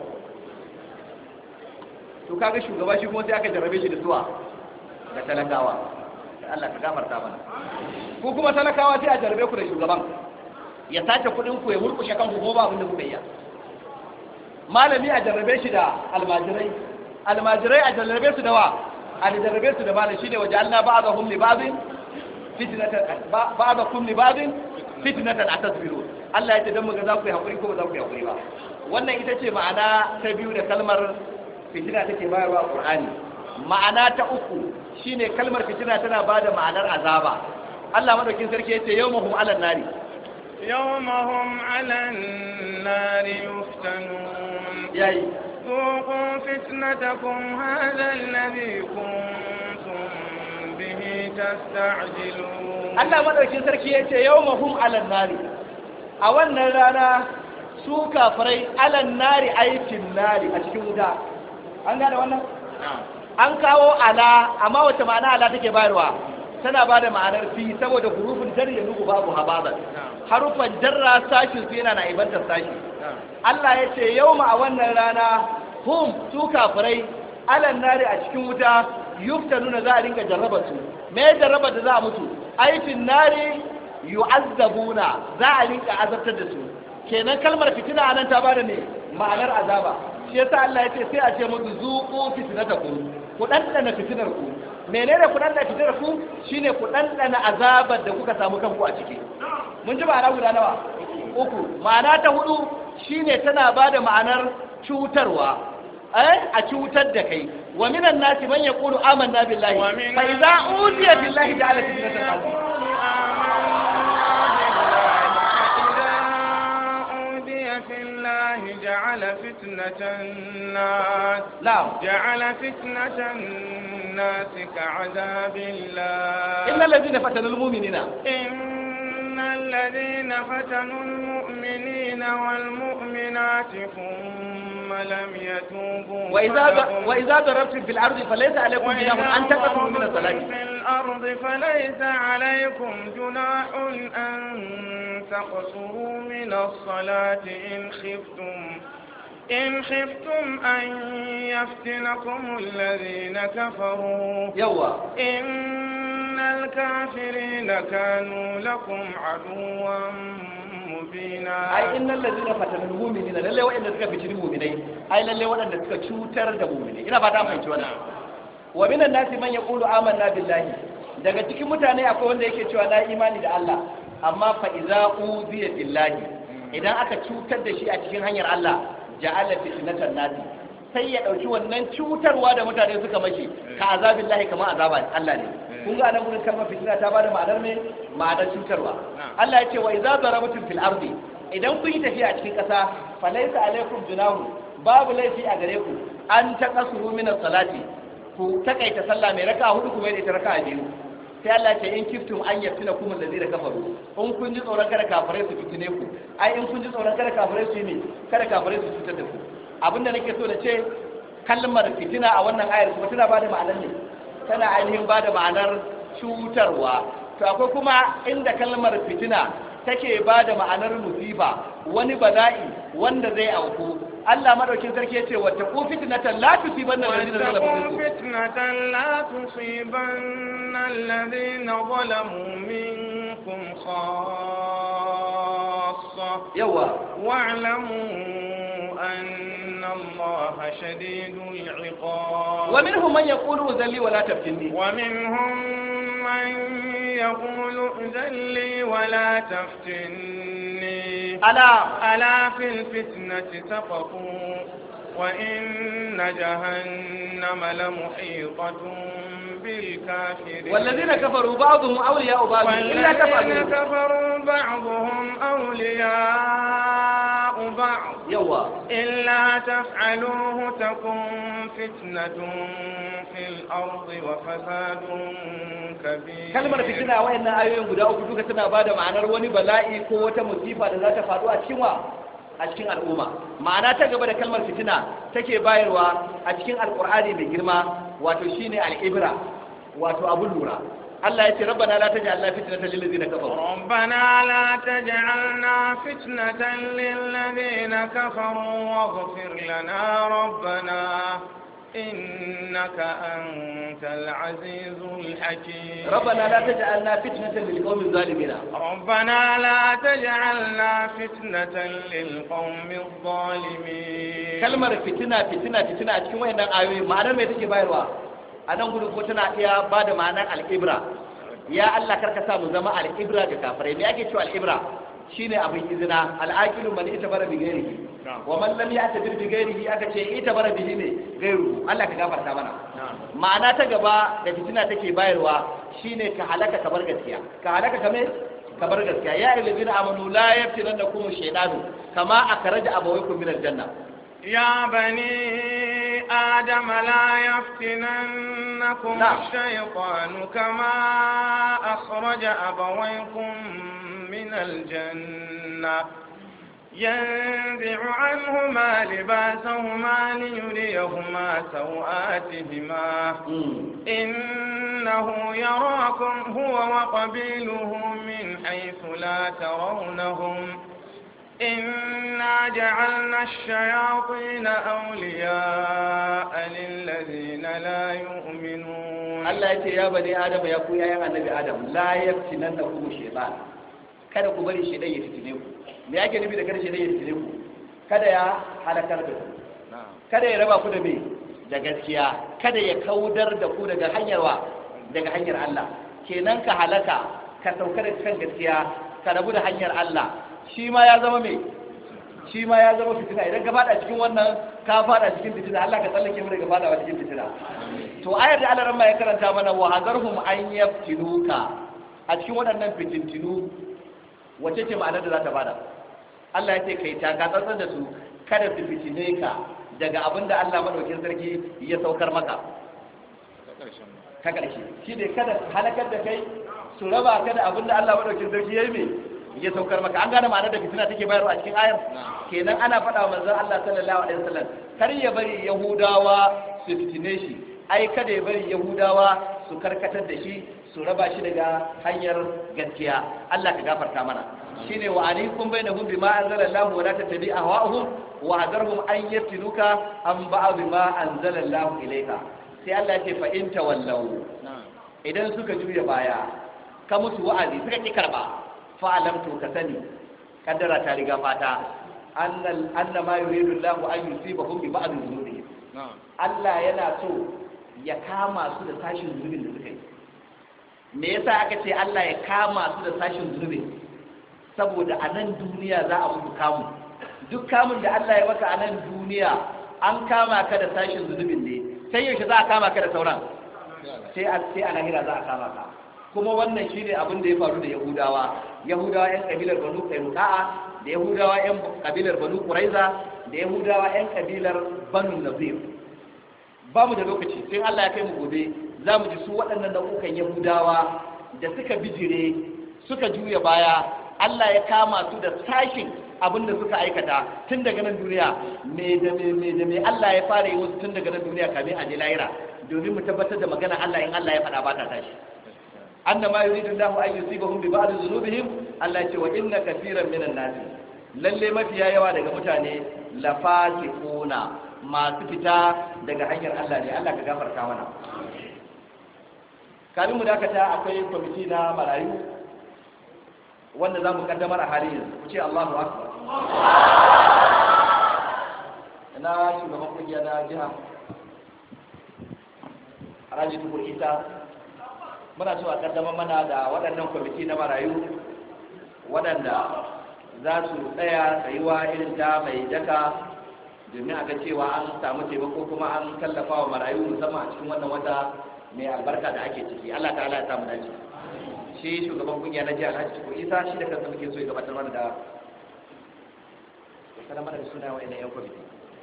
to kaga shugaba shi kuma sai aka jarrabe shi da zuwa da talakawa Allah ka gafarta mana ko kuma talakawa sai a jarrabe ku da shugaban ya sace kudin ku ya murkushe kanku ko ba abin da kuka yi malami a jarrabe shi da almajirai almajirai a jarrabe su da wa a jarrabe su da malami shine waje Allah ba'dahum li ba'din fitnatan ba'dakum li ba'din fitnatan atasbiru Allah ya ce dan muga za ku yi hakuri ko ba za ku yi hakuri ba wannan ita ce ma'ana ta biyu da kalmar fitina take bayarwa a Qur'ani ma'ana ta uku shine kalmar fitina tana bada ma'anar azaba Allah madaukin sarki yace yawmahum 'alan nari yawmahum 'alan nari yuftanun yayi ذوقوا فتنتكم هذا الذي كنتم به تستعجلون Allah madaukin sarki yace yawmahum 'alan nari a wannan rana su kafirai 'alan nari aikin nari a cikin wuta an gane wannan an kawo ala amma wace ma'ana ala take bayarwa tana bada ma'anar fi saboda hurufin jar ya nugu babu hababan harufan jarra sashin su yana na ibantar sashi Allah yace yawma a wannan rana hum su kafirai 'alan nari a cikin wuta yuftanuna za a rinka jarraba su me jarraba da za a mutu aikin nari yu'azzabuna za a rinka azabtar da su kenan kalmar fitina anan ta bada ne ma'anar azaba shi yasa Allah ya ce sai a ce musu zuqu fitnatakum ku dandana fitinar ku menene ku dandana fitinar ku shine ku dandana azabar da kuka samu kanku a ciki mun ji ma'ana guda nawa uku ma'ana ta hudu shine tana bada ma'anar cutarwa eh a cutar da kai wa minan nasi man yaqulu amanna billahi fa idza udiya billahi ja'ala fitnatan جعل فتنة الناس لا جعل فتنة الناس كعذاب الله إن الذين فتنوا المؤمنين إن الذين فتنوا المؤمنين والمؤمنات ثم ثم لم يتوبوا وإذا وإذا ضربتم في الأرض فليس عليكم جناح أن تقصروا من الصلاة في الأرض فليس عليكم جناح أن تقصروا من الصلاة إن خفتم إن خفتم أن يفتنكم الذين كفروا يوا إن الكافرين كانوا لكم عدوا مبينا أي إن الذين فتنوا المؤمنين لله وإن suka fitini mu'minai ai lalle waɗanda suka cutar da mu'minai ina fata mun ci wannan wa minan nasi man yaqulu amanna billahi daga cikin mutane akwai wanda yake cewa na imani da Allah amma fa iza uziya billahi idan aka cutar da shi a cikin hanyar Allah ja'ala fitnatan nasi sai ya dauki wannan cutarwa da mutane suka mashi ka azabillahi kamar azaban Allah ne kun ga nan gurin kalmar fitina ta bada ma'anar me ma'anar cutarwa Allah ya ce wa idza darabtum fil ardi idan kun yi tafiya a cikin ƙasa fa laysa alaikum junahu babu laifi a gare ku an taqasuru min as-salati ku takaita sallah mai raka'a hudu kuma ita raka'a biyu sai Allah ce in kiftum an yaftina kum allazina kafaru in kun ji tsoron kada kafirai su fitine ku ai in kun ji tsoron kada kafirai su yi ne kada kafirai su cutar da ku abinda nake so da ce kalmar fitina a wannan ayar kuma tana bada ma'anar ne tana ainihin bada ma'anar cutarwa to akwai kuma inda kalmar fitina take bada ma'anar musiba wani bala'i wanda zai auku Allah madaukin sarki yace wata ku fitnatan la tusibanna alladhina zalamu fitnatan la tusibanna alladhina zalamu minkum khassa yawa wa'lamu anna Allaha shadidul 'iqab wa minhum man yaqulu zalli wa la taftinni wa minhum man yaqulu zalli wa la taftinni ala ala fil fitnati saqatu wa inna jahannama lamuhitatun bil kafirin والذين كفروا بعضهم أولياء بعض إلا والذين تفعلوا كفروا بعضهم أولياء بعض يوا إلا تفعلوه تكن فتنة في الأرض وفساد كبير kalmar fitina wayannan ayoyin guda uku duka tana bada ma'anar wani bala'i ko wata musifa da za ta faru a cikin wa a cikin al'umma ma'ana ta gaba da kalmar fitina take bayarwa a cikin alqur'ani mai girma wato shine al-ibra wato abun lura Allah ya ce rabbana la taj'alna fitnatan lil ladzina kafaru ربنا لا تجعلنا فتنة للذين كفروا واغفر لنا ربنا إنك أنت العزيز الحكيم ربنا لا تجعلنا فتنة للقوم الظالمين ربنا لا تجعلنا فتنة للقوم الظالمين kalmar fitina fitina fitina a cikin wayannan ayoyi ma'anar me take bayarwa a nan gudu ko tana iya bada ma'anar al-ibra ya Allah karka sa mu zama al-ibra ga kafirai me ake cewa al-ibra shine abin izina al-aqilu man itabara bi ghairihi wa man lam ya'tabir bi ghairihi aka ce itabara bihi ne gairu Allah ka gafarta mana ma'ana ta gaba da fitina take bayarwa shine ka halaka ka bar gaskiya ka halaka kame ka bar gaskiya ya ayyuhallazina amanu la yaftinannakum ash-shaytanu kama akhraja abawaykum min al-janna يا بني آدم لا يفتننكم نعم. الشيطان كما أخرج أبويكم من الجنة ينزع عنهما لباسهما ليريهما سوآتهما إنه يراكم هو وقبيله من حيث لا ترونهم إنا جعلنا الشياطين أولياء للذين لا يؤمنون Allah ya ce ya bani Adam ya ku yayan annabi Adam la yaftinannakum shaytan kada ku bari shaytan ya fitine ku me yake nufi da kada shaytan ya fitine ku kada ya halakar da ku kada ya raba ku da me da gaskiya kada ya kaudar da ku daga hanyar wa daga hanyar Allah kenan ka halaka ka sauka da kan gaskiya ka rabu da hanyar Allah shi ma ya zama me shi ma ya zama fitina idan ka fada cikin wannan ka fada cikin fitina Allah ka tsallake mu daga fadawa cikin fitina to ayar da Allah ran ya karanta mana wa hadarhum an yaftinuka a cikin waɗannan fitintinu wace ce ma'anar da za ta bada Allah ya ce kai ta ka tsantsar da su kada su fitine ka daga abin da Allah madaukakin sarki ya saukar maka ta ƙarshe shi ne kada halakar da kai su raba ka da abin da Allah madaukakin sarki ya yi mai ya saukar maka. An gane ma'anar da fitina take bayarwa a cikin ayar? Kenan ana faɗa wa manzon Allah sallallahu alaihi wasallam kar ya bari Yahudawa su fitine shi, ai kada ya bari Yahudawa su karkatar da shi, su raba shi daga hanyar gaskiya. Allah ka gafarta mana. Shine wa alaikum bainahum bima anzalallahu wa la tattabi ahwa'uhum wa hadarhum an yaftinuka an ba'd bima anzalallahu ilayka. Sai Allah ya ce fa in tawallaw, idan suka juya baya ka musu wa'azi suka ki karba, fa alamtu ka sani kaddara ta riga fata annal annama yuridu Allahu an yusibahum bi ba'd dhunubihim. Allah yana so ya kama su da sashin zunubin da suka yi. Me yasa aka ce Allah ya kama su da sashin zunubin? Saboda a nan duniya za a mutu kamu. Duk kamun da Allah ya maka a nan duniya an kama ka da sashin zunubin ne, sai yaushe za a kama ka da sauran? Sai a sai a lahira za a kama ka. Kuma wannan shine abin da ya faru da Yahudawa. Yahudawa ƴan kabilar Banu Qainuqa, da Yahudawa ƴan kabilar Banu Quraiza, da Yahudawa ƴan kabilar Banu Nazir. Ba mu da lokaci, sai Allah ya kai mu gobe za mu ji su waɗannan nau'ukan Yahudawa da suka bijire, suka juya baya, Allah ya kama su da sashin abin da suka aikata tun daga nan duniya. Me da me me da me Allah ya fara yi wasu tun daga nan duniya kamin a je lahira, domin mu tabbatar da magana Allah in Allah ya faɗa ba ta tashi. Annama yuridu Allahu an yusibahum bi ba'd dhunubihim. Allah ya ce wa inna kaseeran minan nas, lalle mafiya yawa daga mutane la fasiquna, masu fita daga hanyar Allah ne. Allah ka gafarta mana. Kamin mu dakata akwai kwamiti na marayu wanda za mu kaddamar a halin yanzu. Ku ce Allahu Akbar. Na shugaban kungiya na jiha Alhaji Tukur Isa, muna so a kaddamar mana da waɗannan kwamiti na marayu waɗanda za su tsaya tsayuwa irin ta mai daka domin a ga cewa an samu taimako kuma an tallafa wa marayu musamman a cikin wannan wata mai albarka da ake ciki. Allah ta'ala ya samu dace. Shi shugaban kungiya na jihar Alhaji Tukur Isa shi da kansa muke so ya gabatar mana da kana mana da suna wa'annan yan kwamiti.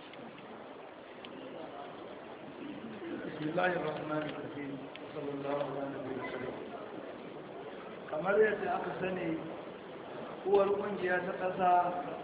Bismillahir Rahmanir Rahim. Sallallahu alaihi wasallam. Kamar yadda aka sani, uwar kungiya ta ƙasa